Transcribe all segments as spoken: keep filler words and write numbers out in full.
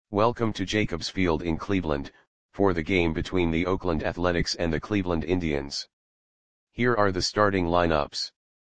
Welcome to Jacobs Field in Cleveland, for the game between the Oakland Athletics and the Cleveland Indians. Here are the starting lineups.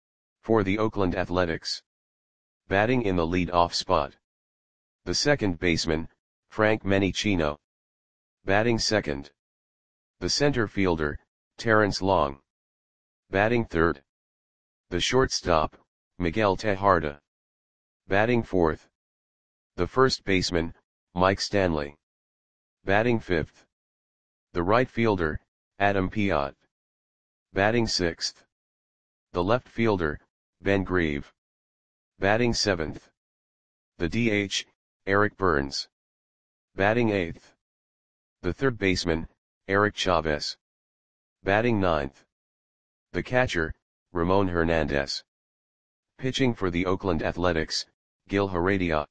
For the Oakland Athletics. Batting in the lead-off spot. The second baseman, Frank Menechino. Batting second. The center fielder, Terrence Long. Batting third. The shortstop, Miguel Tejada. Batting fourth. The first baseman, Mike Stanley. Batting fifth. The right fielder, Adam Piot. Batting sixth. The left fielder, Ben Grieve. Batting seventh. The D H, Eric Burns. Batting eighth. The third baseman, Eric Chavez. Batting ninth. The catcher, Ramon Hernandez. Pitching for the Oakland Athletics, Gil Heredia.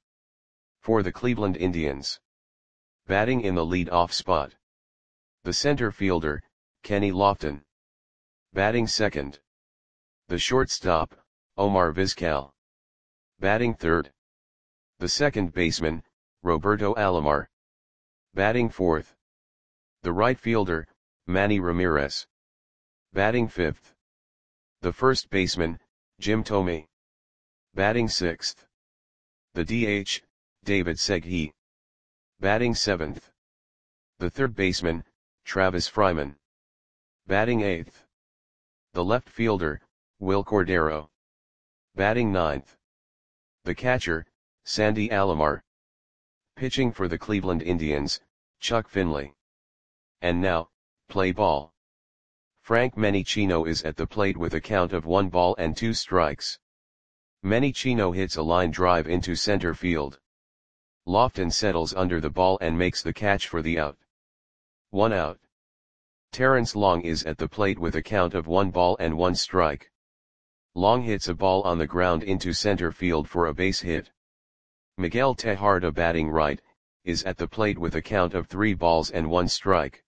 For the Cleveland Indians. Batting in the lead-off spot. The center fielder, Kenny Lofton. Batting second. The shortstop, Omar Vizquel. Batting third. The second baseman, Roberto Alomar. Batting fourth. The right fielder, Manny Ramirez. Batting fifth. The first baseman, Jim Thome. Batting sixth. The D H, David Segui. Batting seventh. The third baseman, Travis Fryman. Batting eighth. The left fielder, Wil Cordero. Batting ninth. The catcher, Sandy Alomar. Pitching for the Cleveland Indians, Chuck Finley. And now, play ball. Frank Menechino is at the plate with a count of one ball and two strikes. Menechino hits a line drive into center field. Lofton settles under the ball and makes the catch for the out. One out. Terrence Long is at the plate with a count of one ball and one strike. Long hits a ball on the ground into center field for a base hit. Miguel Tejada, batting right, is at the plate with a count of three balls and one strike.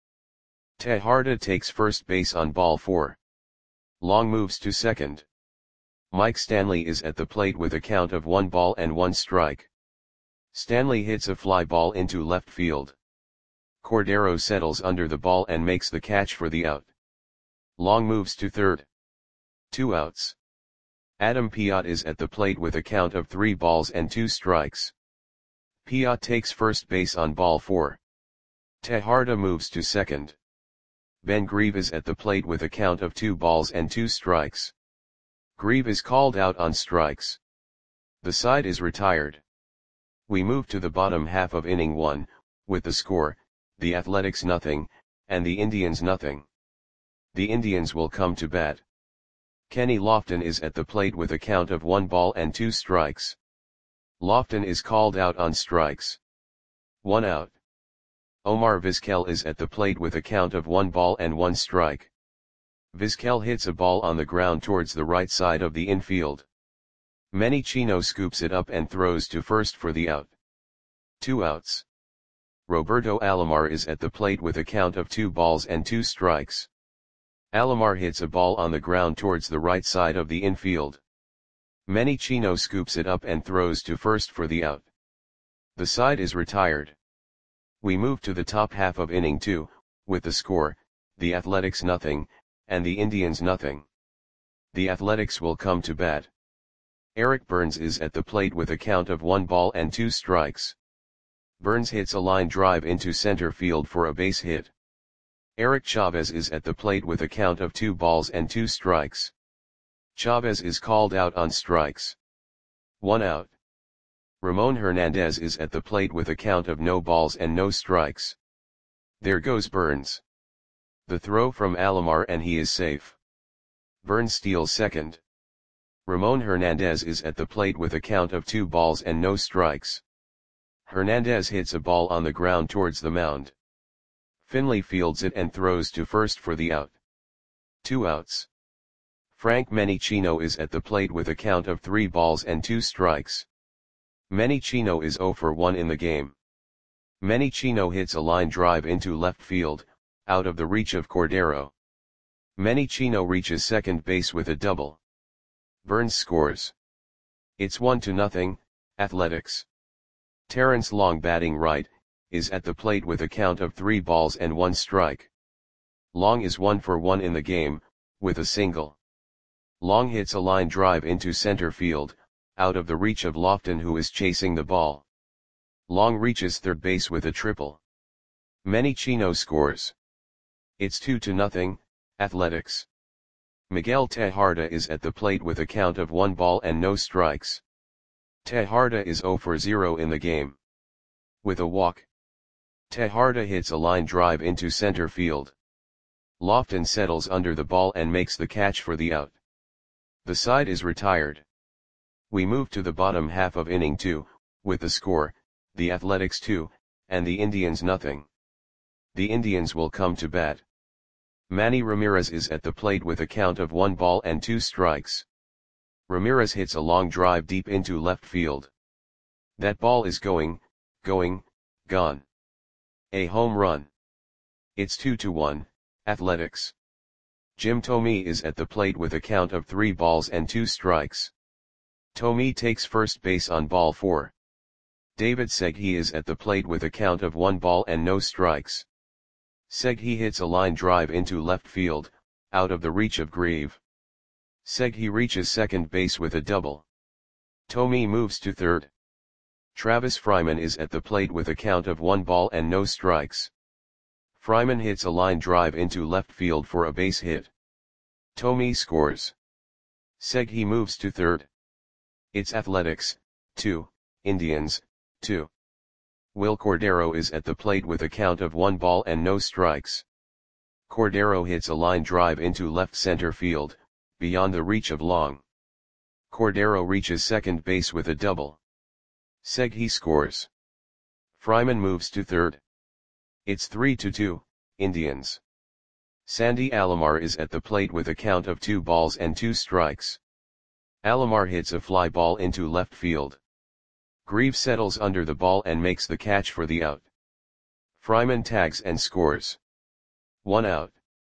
Tejada takes first base on ball four. Long moves to second. Mike Stanley is at the plate with a count of one ball and one strike. Stanley hits a fly ball into left field. Cordero settles under the ball and makes the catch for the out. Long moves to third. Two outs. Adam Piot is at the plate with a count of three balls and two strikes. Piot takes first base on ball four. Tejada moves to second. Ben Grieve is at the plate with a count of two balls and two strikes. Grieve is called out on strikes. The side is retired. We move to the bottom half of inning one, with the score, the Athletics nothing, and the Indians nothing. The Indians will come to bat. Kenny Lofton is at the plate with a count of one ball and two strikes. Lofton is called out on strikes. One out. Omar Vizquel is at the plate with a count of one ball and one strike. Vizquel hits a ball on the ground towards the right side of the infield. Menechino scoops it up and throws to first for the out. Two outs. Roberto Alomar is at the plate with a count of two balls and two strikes. Alomar hits a ball on the ground towards the right side of the infield. Menechino scoops it up and throws to first for the out. The side is retired. We move to the top half of inning two, with the score, the Athletics nothing, and the Indians nothing. The Athletics will come to bat. Eric Burns is at the plate with a count of one ball and two strikes. Burns hits a line drive into center field for a base hit. Eric Chavez is at the plate with a count of two balls and two strikes. Chavez is called out on strikes. One out. Ramon Hernandez is at the plate with a count of no balls and no strikes. There goes Burns. The throw from Alomar and he is safe. Burns steals second. Ramon Hernandez is at the plate with a count of two balls and no strikes. Hernandez hits a ball on the ground towards the mound. Finley fields it and throws to first for the out. Two outs. Frank Menechino is at the plate with a count of three balls and two strikes. Menechino is zero for one in the game. Menechino hits a line drive into left field, out of the reach of Cordero. Menechino reaches second base with a double. Burns scores. It's one to nothing, Athletics. Terrence Long batting right, is at the plate with a count of three balls and one strike. Long is one for one in the game, with a single. Long hits a line drive into center field, out of the reach of Lofton, who is chasing the ball. Long reaches third base with a triple. Manny Chino scores. It's two to nothing, Athletics. Miguel Tejada is at the plate with a count of one ball and no strikes. Tejada is zero for zero in the game. With a walk, Tejada hits a line drive into center field. Lofton settles under the ball and makes the catch for the out. The side is retired. We move to the bottom half of inning two, with the score, the Athletics two, and the Indians nothing. The Indians will come to bat. Manny Ramirez is at the plate with a count of one ball and two strikes. Ramirez hits a long drive deep into left field. That ball is going, going, gone. A home run. It's two to one, Athletics. Jim Thome is at the plate with a count of three balls and two strikes. Thome takes first base on ball four. David Segui is at the plate with a count of one ball and no strikes. Segui hits a line drive into left field, out of the reach of Grieve. Segui reaches second base with a double. Thome moves to third. Travis Fryman is at the plate with a count of one ball and no strikes. Fryman hits a line drive into left field for a base hit. Thome scores. Segui moves to third. It's Athletics, two, Indians, two. Will Cordero is at the plate with a count of one ball and no strikes. Cordero hits a line drive into left center field, beyond the reach of Long. Cordero reaches second base with a double. Segui scores. Fryman moves to third. It's three to two, Indians. Sandy Alomar is at the plate with a count of two balls and two strikes. Alomar hits a fly ball into left field. Grieve settles under the ball and makes the catch for the out. Fryman tags and scores. One out.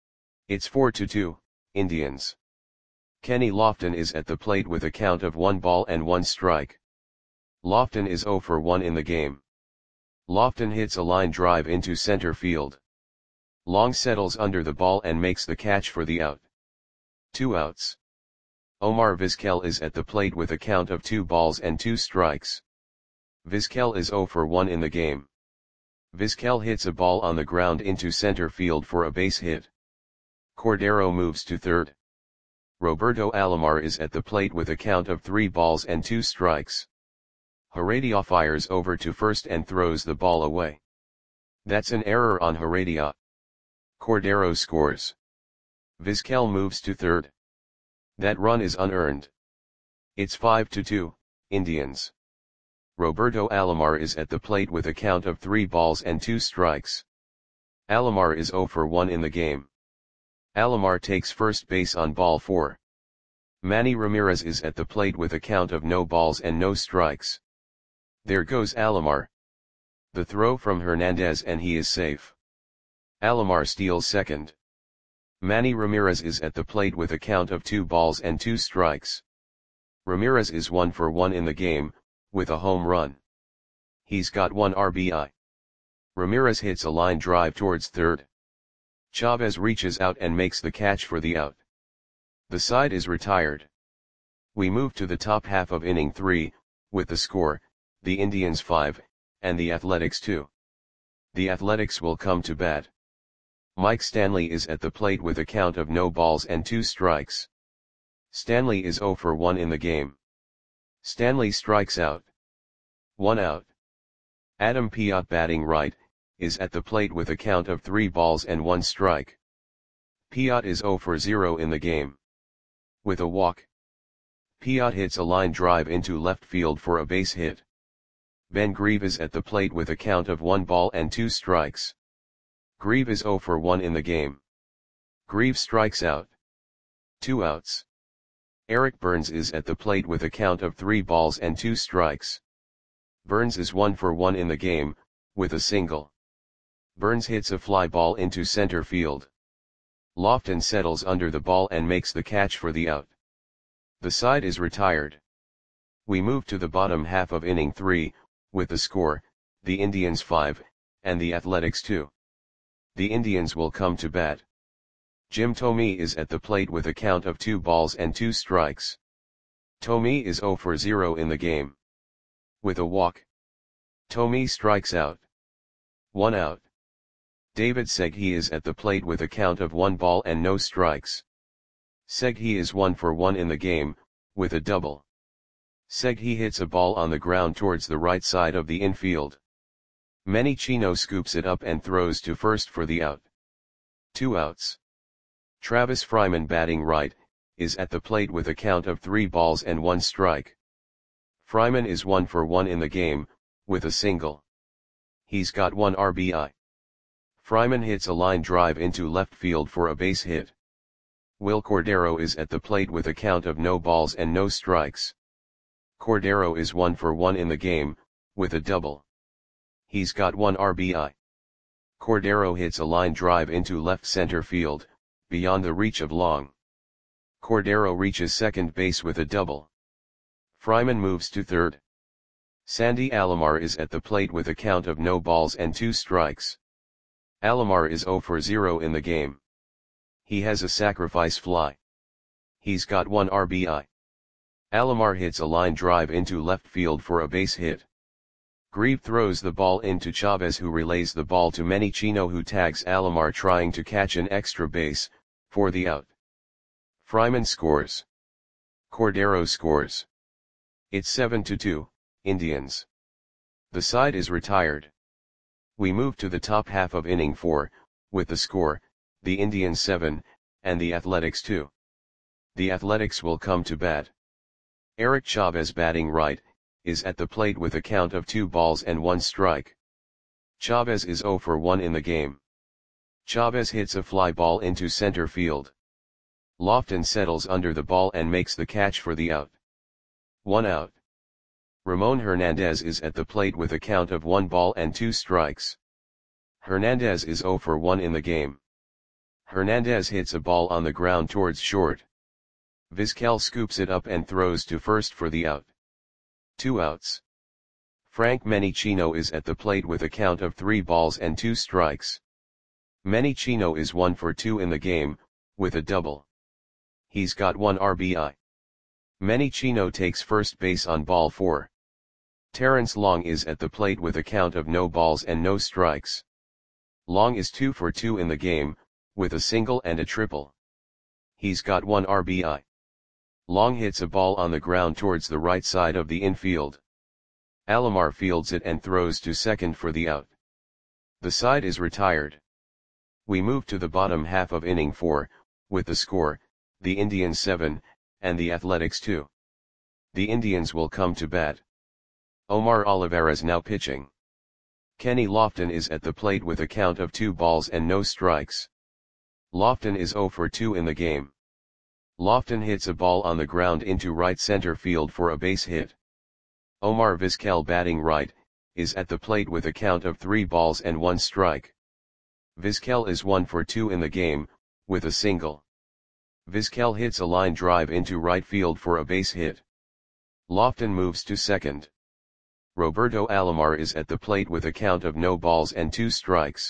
It's four to two, Indians. Kenny Lofton is at the plate with a count of one ball and one strike. Lofton is zero for one in the game. Lofton hits a line drive into center field. Long settles under the ball and makes the catch for the out. Two outs. Omar Vizquel is at the plate with a count of two balls and two strikes. Vizquel is zero for one in the game. Vizquel hits a ball on the ground into center field for a base hit. Cordero moves to third. Roberto Alomar is at the plate with a count of three balls and two strikes. Heredia fires over to first and throws the ball away. That's an error on Heredia. Cordero scores. Vizquel moves to third. That run is unearned. It's five to two, Indians. Roberto Alomar is at the plate with a count of three balls and two strikes. Alomar is zero for one in the game. Alomar takes first base on ball four. Manny Ramirez is at the plate with a count of no balls and no strikes. There goes Alomar. The throw from Hernandez and he is safe. Alomar steals second. Manny Ramirez is at the plate with a count of two balls and two strikes. Ramirez is one for one in the game, with a home run. He's got one R B I. Ramirez hits a line drive towards third. Chavez reaches out and makes the catch for the out. The side is retired. We move to the top half of inning three, with the score, the Indians five, and the Athletics two. The Athletics will come to bat. Mike Stanley is at the plate with a count of no balls and two strikes. Stanley is zero for one in the game. Stanley strikes out. One out. Adam Piot, batting right, is at the plate with a count of three balls and one strike. Piot is zero for zero in the game. With a walk, Piot hits a line drive into left field for a base hit. Ben Grieve is at the plate with a count of one ball and two strikes. Grieve is zero for one in the game. Grieve strikes out. Two outs. Eric Burns is at the plate with a count of three balls and two strikes. Burns is one for one in the game, with a single. Burns hits a fly ball into center field. Lofton settles under the ball and makes the catch for the out. The side is retired. We move to the bottom half of inning three, with the score, the Indians five, and the Athletics two. The Indians will come to bat. Jim Thome is at the plate with a count of two balls and two strikes. Thome is zero for zero in the game. With a walk, Thome strikes out. One out. David Segui is at the plate with a count of one ball and no strikes. Segui is one for one in the game, with a double. Segui hits a ball on the ground towards the right side of the infield. Manny Chino scoops it up and throws to first for the out. Two outs. Travis Fryman, batting right, is at the plate with a count of three balls and one strike. Fryman is one for one in the game, with a single. He's got one R B I. Fryman hits a line drive into left field for a base hit. Will Cordero is at the plate with a count of no balls and no strikes. Cordero is one for one in the game, with a double. He's got one R B I. Cordero hits a line drive into left center field, beyond the reach of Long. Cordero reaches second base with a double. Fryman moves to third. Sandy Alomar is at the plate with a count of no balls and two strikes. Alomar is zero for zero in the game. He has a sacrifice fly. He's got one R B I. Alomar hits a line drive into left field for a base hit. Grieve throws the ball into Chavez, who relays the ball to Manny Chino, who tags Alomar trying to catch an extra base, for the out. Fryman scores. Cordero scores. It's seven to two, Indians. The side is retired. We move to the top half of inning four, with the score, the Indians seven, and the Athletics two. The Athletics will come to bat. Eric Chavez, batting right, is at the plate with a count of two balls and one strike. Chavez is zero for one in the game. Chavez hits a fly ball into center field. Lofton settles under the ball and makes the catch for the out. One out. Ramon Hernandez is at the plate with a count of one ball and two strikes. Hernandez is zero for one in the game. Hernandez hits a ball on the ground towards short. Vizquel scoops it up and throws to first for the out. Two outs. Frank Manny Chino is at the plate with a count of three balls and two strikes. Manny Chino is one for two in the game, with a double. He's got one R B I. Manny Chino takes first base on ball four. Terrence Long is at the plate with a count of no balls and no strikes. Long is two for two in the game, with a single and a triple. He's got one R B I. Long hits a ball on the ground towards the right side of the infield. Alomar fields it and throws to second for the out. The side is retired. We move to the bottom half of inning four, with the score, the Indians seven, and the Athletics two. The Indians will come to bat. Omar Olivares now pitching. Kenny Lofton is at the plate with a count of two balls and no strikes. Lofton is zero for two in the game. Lofton hits a ball on the ground into right center field for a base hit. Omar Vizquel, batting right, is at the plate with a count of three balls and one strike. Vizquel is one for two in the game, with a single. Vizquel hits a line drive into right field for a base hit. Lofton moves to second. Roberto Alomar is at the plate with a count of no balls and two strikes.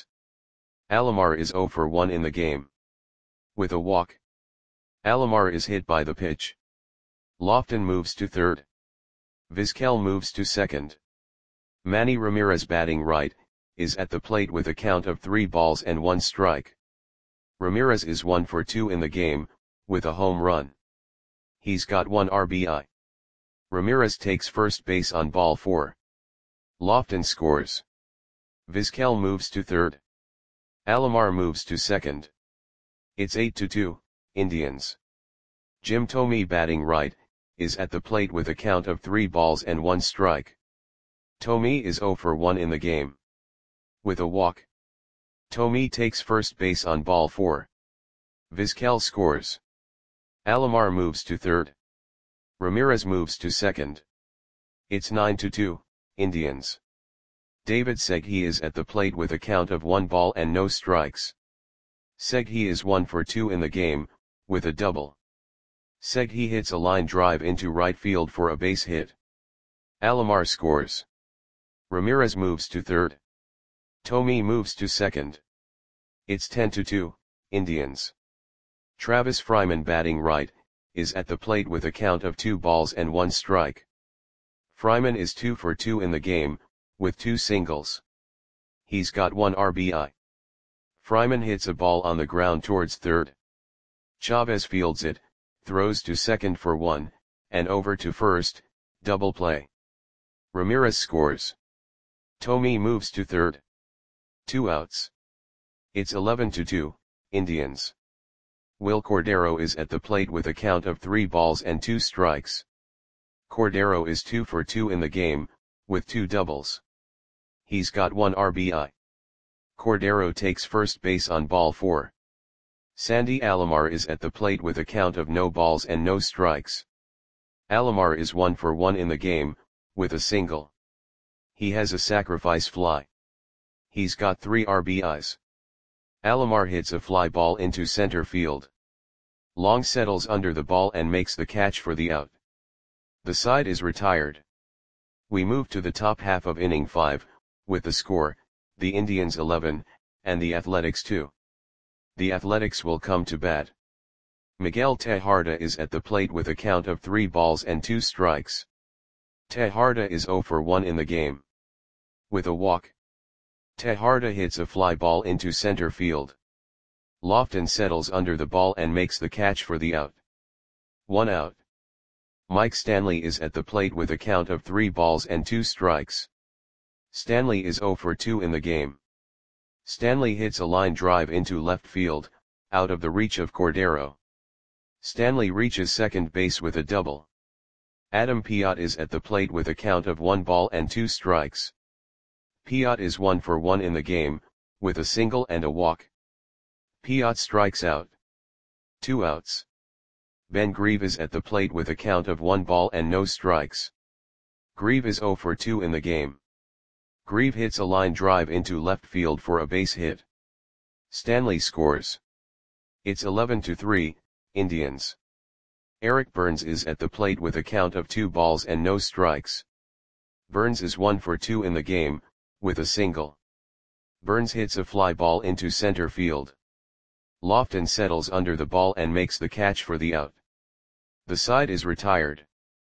Alomar is zero for one in the game. With a walk, Alomar is hit by the pitch. Lofton moves to third. Vizquel moves to second. Manny Ramirez, batting right, is at the plate with a count of three balls and one strike. Ramirez is one for two in the game, with a home run. He's got one R B I. Ramirez takes first base on ball four. Lofton scores. Vizquel moves to third. Alomar moves to second. It's eight to two, Indians. Jim Thome, batting right, is at the plate with a count of three balls and one strike. Thome is zero for one in the game. With a walk, Thome takes first base on ball four. Vizquel scores. Alomar moves to third. Ramirez moves to second. It's nine to two, Indians. David Segui is at the plate with a count of one ball and no strikes. Segui is one for two in the game, with a double. Segui hits a line drive into right field for a base hit. Alomar scores. Ramirez moves to third. Tommy moves to second. It's ten to two, Indians. Travis Fryman batting right, is at the plate with a count of two balls and one strike. Fryman is two for two in the game, with two singles. He's got one R B I. Fryman hits a ball on the ground towards third. Chavez fields it, throws to second for one, and over to first, double play. Ramirez scores. Tommy moves to third. Two outs. It's eleven to two, Indians. Will Cordero is at the plate with a count of three balls and two strikes. Cordero is two for two in the game, with two doubles. He's got one R B I. Cordero takes first base on ball four. Sandy Alomar is at the plate with a count of no balls and no strikes. Alomar is one for one in the game, with a single. He has a sacrifice fly. He's got three R B Is. Alomar hits a fly ball into center field. Long settles under the ball and makes the catch for the out. The side is retired. We move to the top half of inning five, with the score, the Indians eleven, and the Athletics two. The Athletics will come to bat. Miguel Tejada is at the plate with a count of three balls and two strikes. Tejada is zero for one in the game. With a walk. Tejada hits a fly ball into center field. Lofton settles under the ball and makes the catch for the out. One out. Mike Stanley is at the plate with a count of three balls and two strikes. Stanley is zero for two in the game. Stanley hits a line drive into left field, out of the reach of Cordero. Stanley reaches second base with a double. Adam Piot is at the plate with a count of one ball and two strikes. Piot is one for one in the game, with a single and a walk. Piot strikes out. Two outs. Ben Grieve is at the plate with a count of one ball and no strikes. Grieve is zero for two in the game. Grieve hits a line drive into left field for a base hit. Stanley scores. It's eleven to three, Indians. Eric Burns is at the plate with a count of two balls and no strikes. Burns is one for two in the game, with a single. Burns hits a fly ball into center field. Lofton settles under the ball and makes the catch for the out. The side is retired.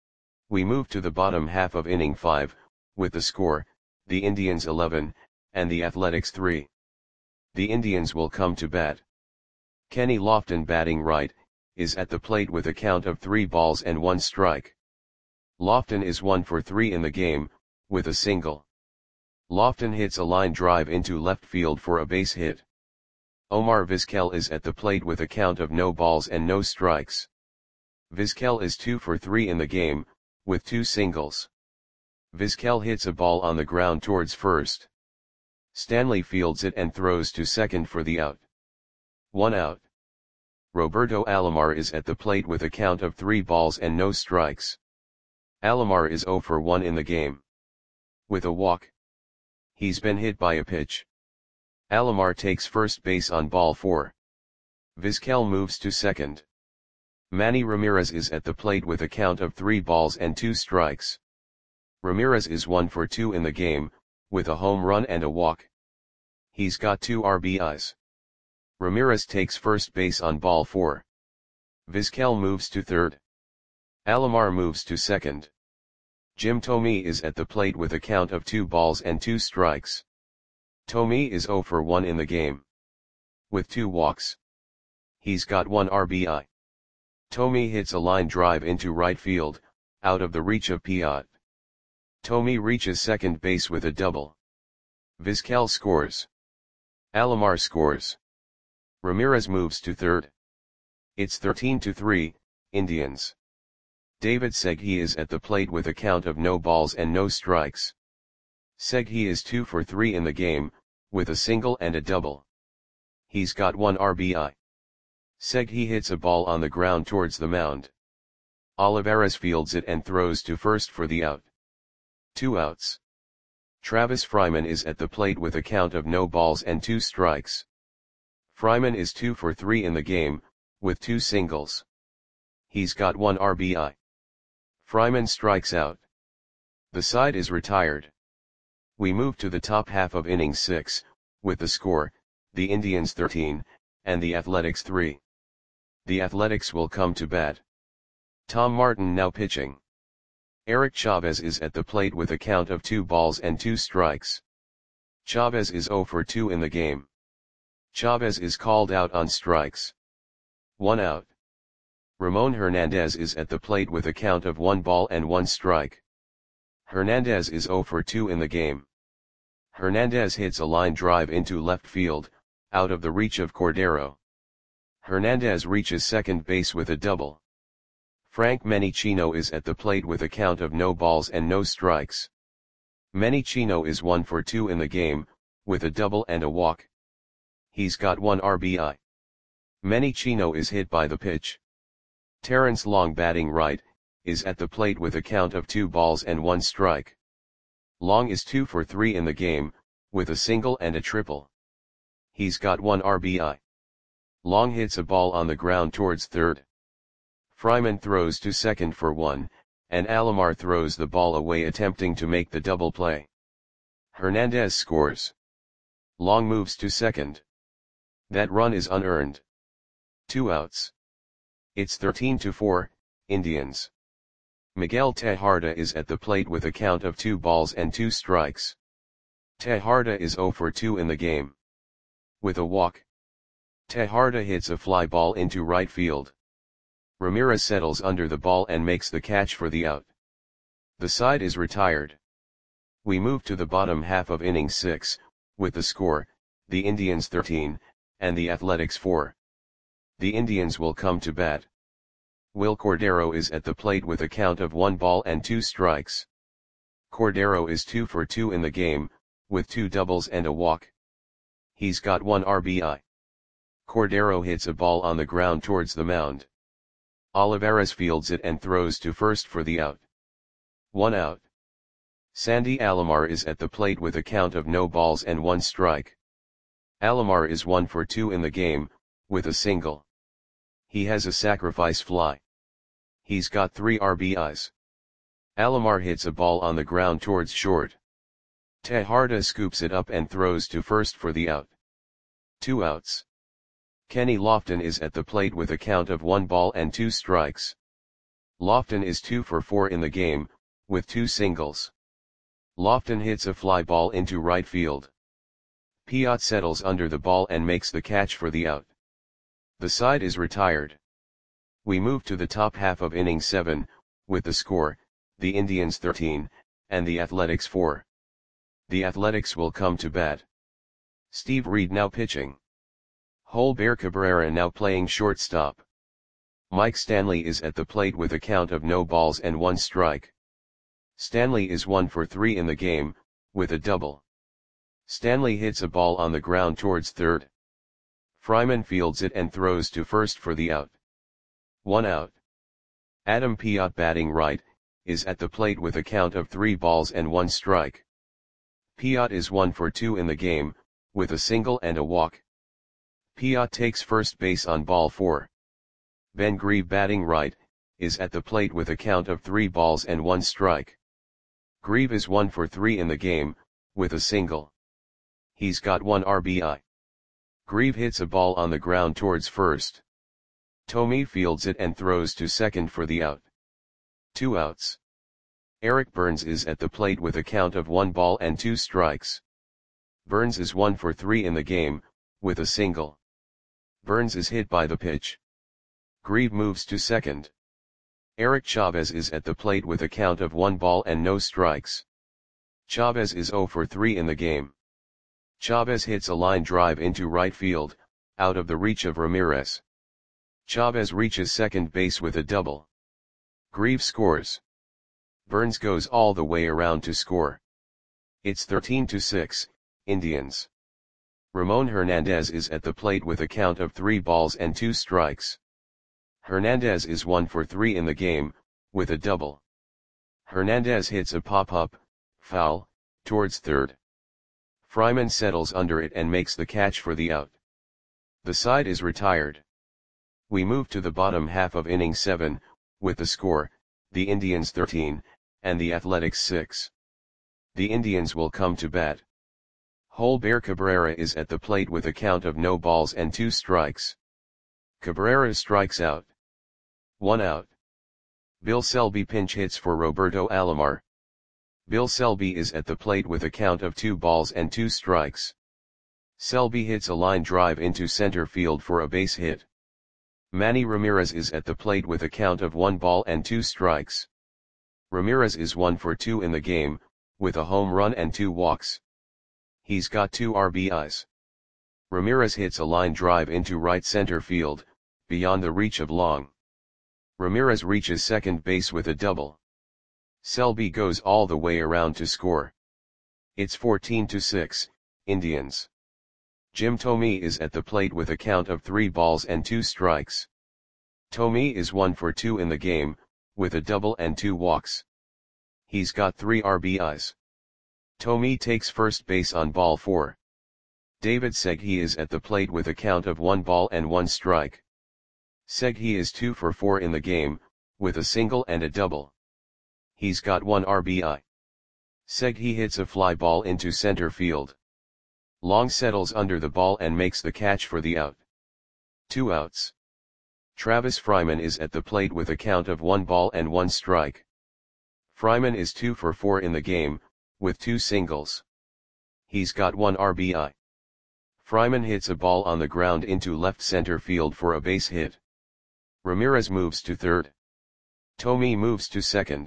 We move to the bottom half of inning five, with the score, the Indians eleven, and the Athletics three. The Indians will come to bat. Kenny Lofton batting right, is at the plate with a count of three balls and one strike. Lofton is one for three in the game, with a single. Lofton hits a line drive into left field for a base hit. Omar Vizquel is at the plate with a count of no balls and no strikes. Vizquel is two for three in the game, with two singles. Vizquel hits a ball on the ground towards first. Stanley fields it and throws to second for the out. One out. Roberto Alomar is at the plate with a count of three balls and no strikes. Alomar is zero for one in the game. With a walk. He's been hit by a pitch. Alomar takes first base on ball four. Vizquel moves to second. Manny Ramirez is at the plate with a count of three balls and two strikes. Ramirez is one for two in the game, with a home run and a walk. He's got two R B Is. Ramirez takes first base on ball four. Vizquel moves to third. Alomar moves to second. Jim Thome is at the plate with a count of two balls and two strikes. Thome is zero for one in the game. With two walks. He's got one R B I. Thome hits a line drive into right field, out of the reach of Piot. Thome reaches second base with a double. Vizquel scores. Alomar scores. Ramirez moves to third. It's thirteen to three, Indians. David Segui is at the plate with a count of no balls and no strikes. Segui is two for three in the game, with a single and a double. He's got one R B I. Segui hits a ball on the ground towards the mound. Olivares fields it and throws to first for the out. Two outs. Travis Fryman is at the plate with a count of no balls and two strikes. Fryman is two for three in the game, with two singles. He's got one R B I. Fryman strikes out. The side is retired. We move to the top half of inning six, with the score, the Indians thirteen, and the Athletics three. The Athletics will come to bat. Tom Martin now pitching. Eric Chavez is at the plate with a count of two balls and two strikes. Chavez is zero for two in the game. Chavez is called out on strikes. One out. Ramon Hernandez is at the plate with a count of one ball and one strike. Hernandez is zero for two in the game. Hernandez hits a line drive into left field, out of the reach of Cordero. Hernandez reaches second base with a double. Frank Menichino is at the plate with a count of no balls and no strikes. Menichino is one for two in the game, with a double and a walk. He's got one R B I. Menichino is hit by the pitch. Terrence Long, batting right, is at the plate with a count of two balls and one strike. Long is two for three in the game, with a single and a triple. He's got one R B I. Long hits a ball on the ground towards third. Fryman throws to second for one, and Alomar throws the ball away attempting to make the double play. Hernandez scores. Long moves to second. That run is unearned. Two outs. It's thirteen to four, Indians. Miguel Tejada is at the plate with a count of two balls and two strikes. Tejada is zero for two in the game. With a walk. Tejada hits a fly ball into right field. Ramirez settles under the ball and makes the catch for the out. The side is retired. We move to the bottom half of inning six, with the score, the Indians thirteen, and the Athletics four. The Indians will come to bat. Will Cordero is at the plate with a count of one ball and two strikes. Cordero is two for two in the game, with two doubles and a walk. He's got one R B I. Cordero hits a ball on the ground towards the mound. Olivares fields it and throws to first for the out. One out. Sandy Alomar is at the plate with a count of no balls and one strike. Alomar is one for two in the game, with a single. He has a sacrifice fly. He's got three R B Is. Alomar hits a ball on the ground towards short. Tejada scoops it up and throws to first for the out. Two outs. Kenny Lofton is at the plate with a count of one ball and two strikes. Lofton is two for four in the game, with two singles. Lofton hits a fly ball into right field. Piot settles under the ball and makes the catch for the out. The side is retired. We move to the top half of inning seven, with the score, the Indians thirteen, and the Athletics four. The Athletics will come to bat. Steve Reed now pitching. Holber Cabrera now playing shortstop. Mike Stanley is at the plate with a count of no balls and one strike. Stanley is one for three in the game, with a double. Stanley hits a ball on the ground towards third. Fryman fields it and throws to first for the out. One out. Adam Piot, batting right, is at the plate with a count of three balls and one strike. Piot is one for two in the game, with a single and a walk. Piot takes first base on ball four. Ben Grieve, batting right, is at the plate with a count of three balls and one strike. Grieve is one for three in the game, with a single. He's got one R B I. Grieve hits a ball on the ground towards first. Tomei fields it and throws to second for the out. Two outs. Eric Burns is at the plate with a count of one ball and two strikes. Burns is one for three in the game, with a single. Burns is hit by the pitch. Grieve moves to second. Eric Chavez is at the plate with a count of one ball and no strikes. Chavez is zero for three in the game. Chavez hits a line drive into right field, out of the reach of Ramirez. Chavez reaches second base with a double. Grieve scores. Burns goes all the way around to score. It's thirteen to six, Indians. Ramon Hernandez is at the plate with a count of three balls and two strikes. Hernandez is one for three in the game, with a double. Hernandez hits a pop-up, foul, towards third. Fryman settles under it and makes the catch for the out. The side is retired. We move to the bottom half of inning seven, with the score, the Indians thirteen, and the Athletics six. The Indians will come to bat. Holber Cabrera is at the plate with a count of no balls and two strikes. Cabrera strikes out. One out. Bill Selby pinch hits for Roberto Alomar. Bill Selby is at the plate with a count of two balls and two strikes. Selby hits a line drive into center field for a base hit. Manny Ramirez is at the plate with a count of one ball and two strikes. Ramirez is one for two in the game, with a home run and two walks. He's got two R B Is. Ramirez hits a line drive into right center field, beyond the reach of Long. Ramirez reaches second base with a double. Selby goes all the way around to score. It's fourteen to six, Indians. Jim Thome is at the plate with a count of three balls and two strikes. Thome is one for two in the game, with a double and two walks. He's got three R B Is. Thome takes first base on ball four. David Segui is at the plate with a count of one ball and one strike. Segui is two for four in the game, with a single and a double. He's got one R B I. Segui hits a fly ball into center field. Long settles under the ball and makes the catch for the out. Two outs. Travis Fryman is at the plate with a count of one ball and one strike. Fryman is two for four in the game, with two singles. He's got one R B I. Fryman hits a ball on the ground into left center field for a base hit. Ramirez moves to third. Thome moves to second.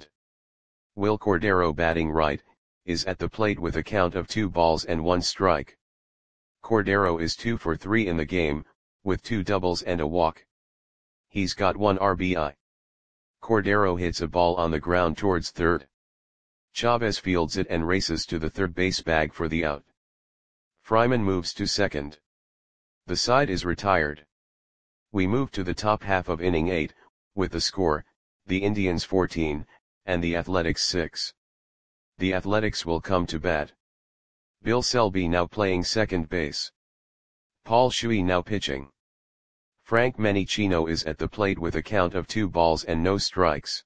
Will Cordero, batting right, is at the plate with a count of two balls and one strike. Cordero is two for three in the game, with two doubles and a walk. He's got one R B I. Cordero hits a ball on the ground towards third. Chavez fields it and races to the third base bag for the out. Fryman moves to second. The side is retired. We move to the top half of inning eight, with the score, the Indians fourteen, and the Athletics six. The Athletics will come to bat. Bill Selby now playing second base. Paul Shuey now pitching. Frank Menichino is at the plate with a count of two balls and no strikes.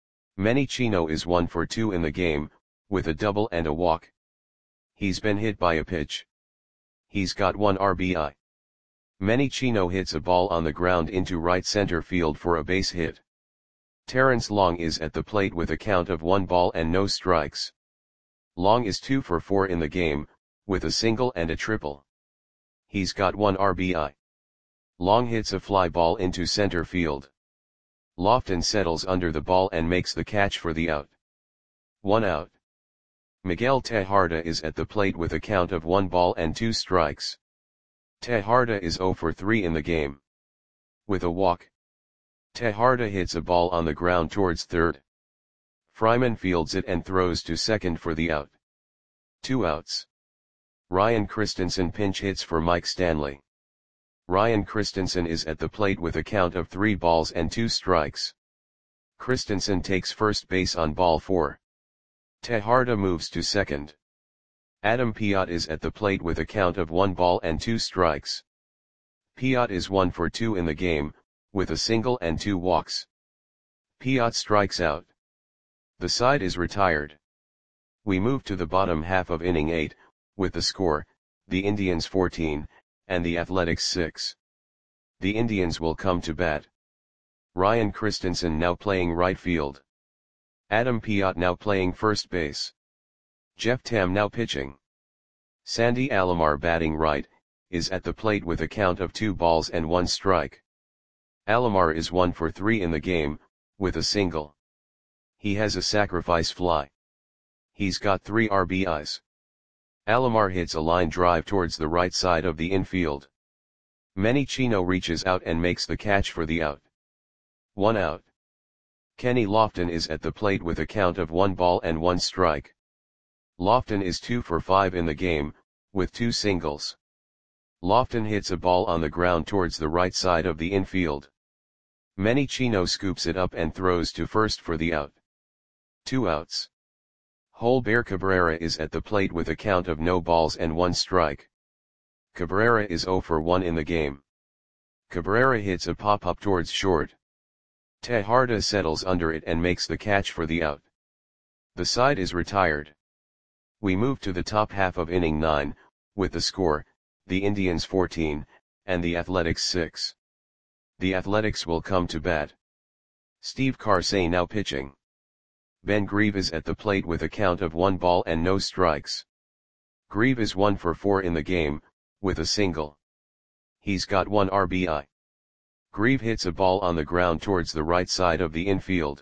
Menichino is one for two in the game, with a double and a walk. He's been hit by a pitch. He's got one R B I. Menichino hits a ball on the ground into right center field for a base hit. Terrence Long is at the plate with a count of one ball and no strikes. Long is two for four in the game, with a single and a triple. He's got one R B I. Long hits a fly ball into center field. Lofton settles under the ball and makes the catch for the out. One out. Miguel Tejada is at the plate with a count of one ball and two strikes. Tejada is zero for three in the game. With a walk. Tejada hits a ball on the ground towards third. Fryman fields it and throws to second for the out. Two outs. Ryan Christensen pinch hits for Mike Stanley. Ryan Christensen is at the plate with a count of three balls and two strikes. Christensen takes first base on ball four. Tejada moves to second. Adam Piot is at the plate with a count of one ball and two strikes. Piot is one for two in the game, with a single and two walks. Piot strikes out. The side is retired. We move to the bottom half of inning eight, with the score, the Indians fourteen, and the Athletics six. The Indians will come to bat. Ryan Christensen now playing right field. Adam Piot now playing first base. Jeff Tam now pitching. Sandy Alomar, batting right, is at the plate with a count of two balls and one strike. Alomar is one for three in the game, with a single. He has a sacrifice fly. He's got three R B Is. Alomar hits a line drive towards the right side of the infield. Menichino reaches out and makes the catch for the out. One out. Kenny Lofton is at the plate with a count of one ball and one strike. Lofton is two for five in the game, with two singles. Lofton hits a ball on the ground towards the right side of the infield. Menichino scoops it up and throws to first for the out. Two outs. Holber Cabrera is at the plate with a count of no balls and one strike. Cabrera is zero for one in the game. Cabrera hits a pop-up towards short. Tejada settles under it and makes the catch for the out. The side is retired. We move to the top half of inning nine, with the score, the Indians fourteen, and the Athletics six. The Athletics will come to bat. Steve Karsay now pitching. Ben Grieve is at the plate with a count of one ball and no strikes. Grieve is one for four in the game, with a single. He's got one R B I. Grieve hits a ball on the ground towards the right side of the infield.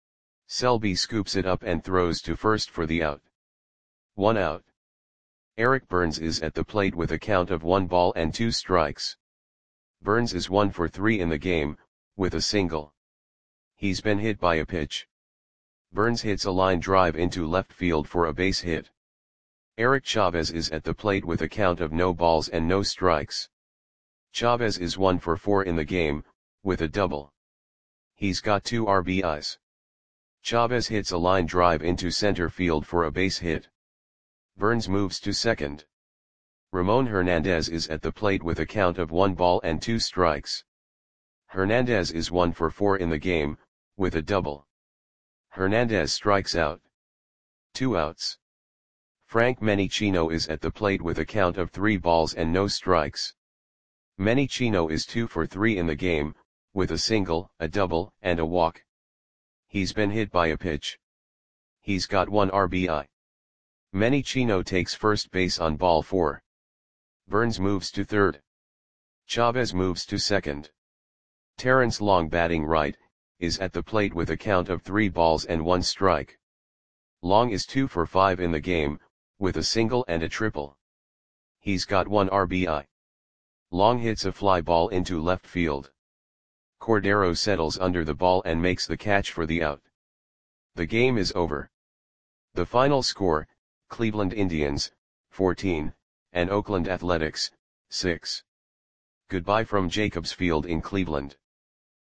Selby scoops it up and throws to first for the out. One out. Eric Burns is at the plate with a count of one ball and two strikes. Burns is one for three in the game, with a single. He's been hit by a pitch. Burns hits a line drive into left field for a base hit. Eric Chavez is at the plate with a count of no balls and no strikes. Chavez is one for four in the game, with a double. He's got two R B Is. Chavez hits a line drive into center field for a base hit. Burns moves to second. Ramon Hernandez is at the plate with a count of one ball and two strikes. Hernandez is one for four in the game, with a double. Hernandez strikes out. Two outs. Frank Menichino is at the plate with a count of three balls and no strikes. Menichino is two for three in the game, with a single, a double, and a walk. He's been hit by a pitch. He's got one R B I. Menichino takes first base on ball four. Burns moves to third. Chavez moves to second. Terrence Long, batting right, is at the plate with a count of three balls and one strike. Long is two for five in the game, with a single and a triple. He's got one R B I. Long hits a fly ball into left field. Cordero settles under the ball and makes the catch for the out. The game is over. The final score, Cleveland Indians, fourteen, and Oakland Athletics, six. Goodbye from Jacobs Field in Cleveland.